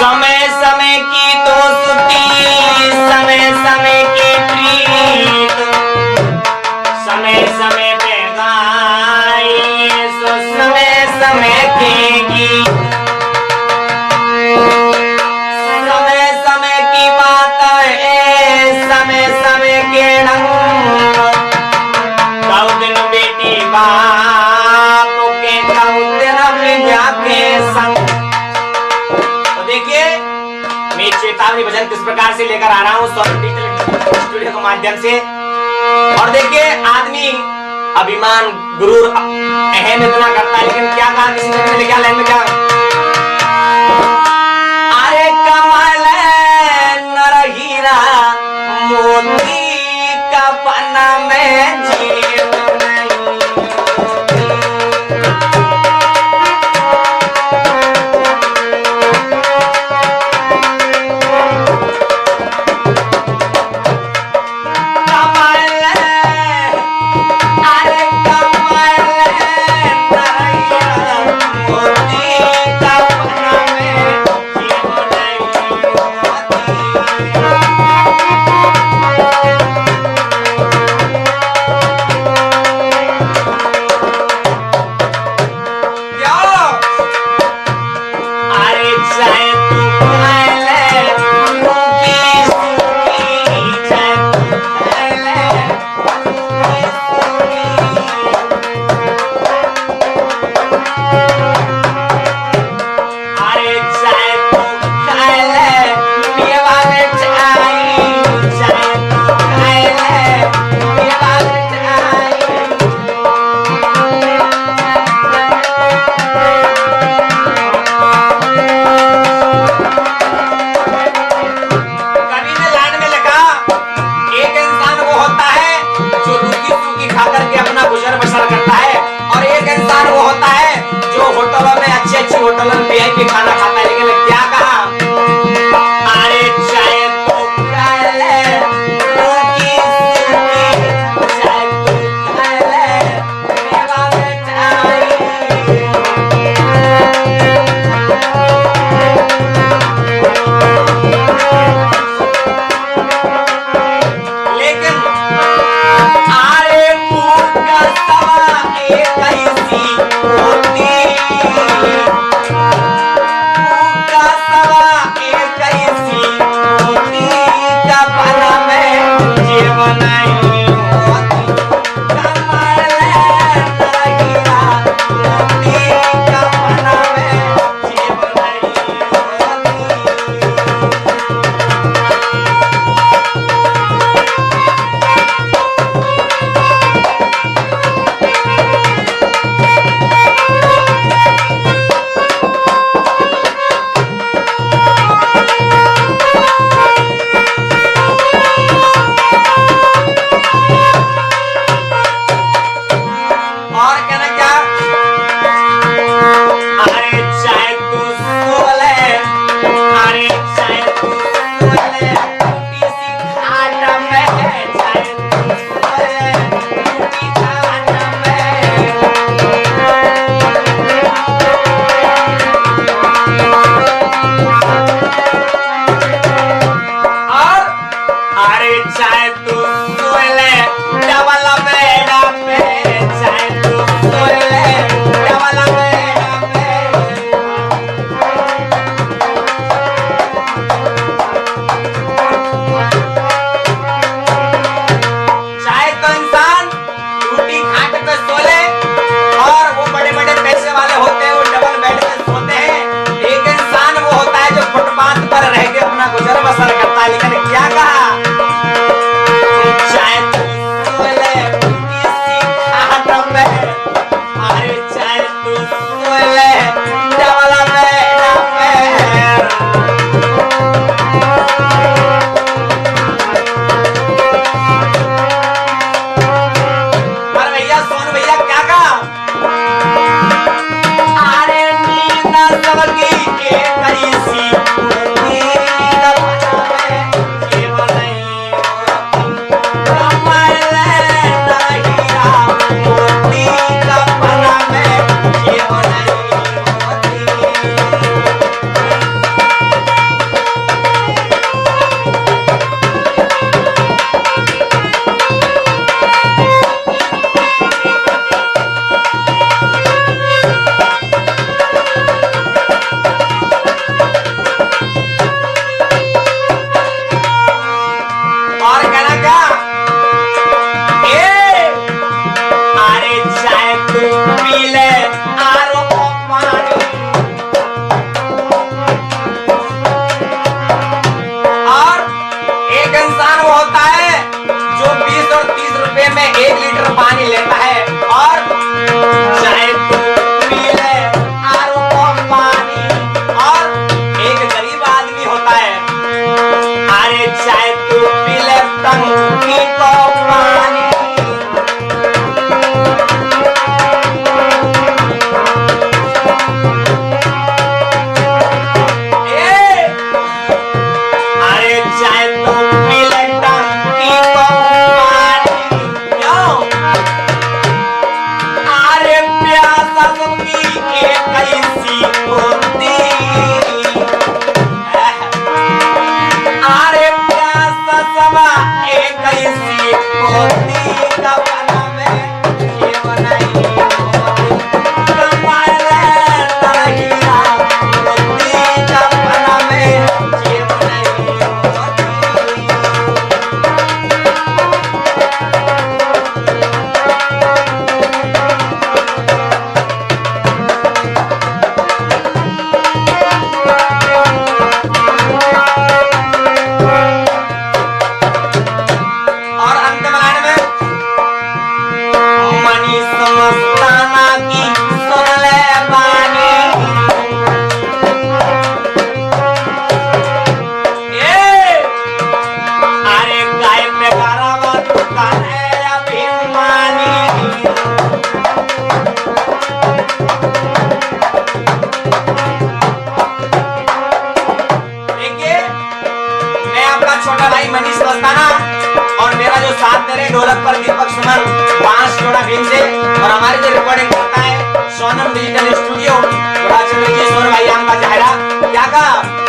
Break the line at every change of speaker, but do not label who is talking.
समय समय की दोस्ती, समय समय की प्रीत, समय समय पे गाई सो समय समय के गीत। समय समय की बात है, समय समय के ढंग, कौ दिन बेटी बाप के, कौ दिन विद्या के संग। तो देखिए मैं चेतावनी भजन किस प्रकार से लेकर आ रहा हूं स्टूडियो के माध्यम से। और देखिए आदमी अभिमान गुरूर अहम इतना करता है, लेकिन क्या कहा किसी ने, क्या लाइन में क्या, अरे कमल नर हीरा मोती का पन्ना में जीव नहीं। अरे कमल नर हीरा मोती को पानी। अरे चाहे तो पीले टंकी को पानी, क्यों? अरे प्यासा दूंगी एक ऐसी होती, अरे प्यासा समा एक ऐसी होती, कपना में ये बनाई होती, कमाले तड़गिया होती, कपना में ये बनाई होती। और अंत में लाइन में मनीष मस्ताना की सुन ले बानी, अरे गाय में गारावा दुकान है अभिमानी। देखिए मैं आपका छोटा भाई मनीष मस्ताना और मेरा जो साथ दे रहे ढोलक पर दीपक सुमन, बांस जोड़ा भीम से, और हमारी जो रिकॉर्डिंग करता है सोनम डिजिटल स्टूडियो, बड़ा चंद्र जी सोन भाई हम का चेहरा क्या का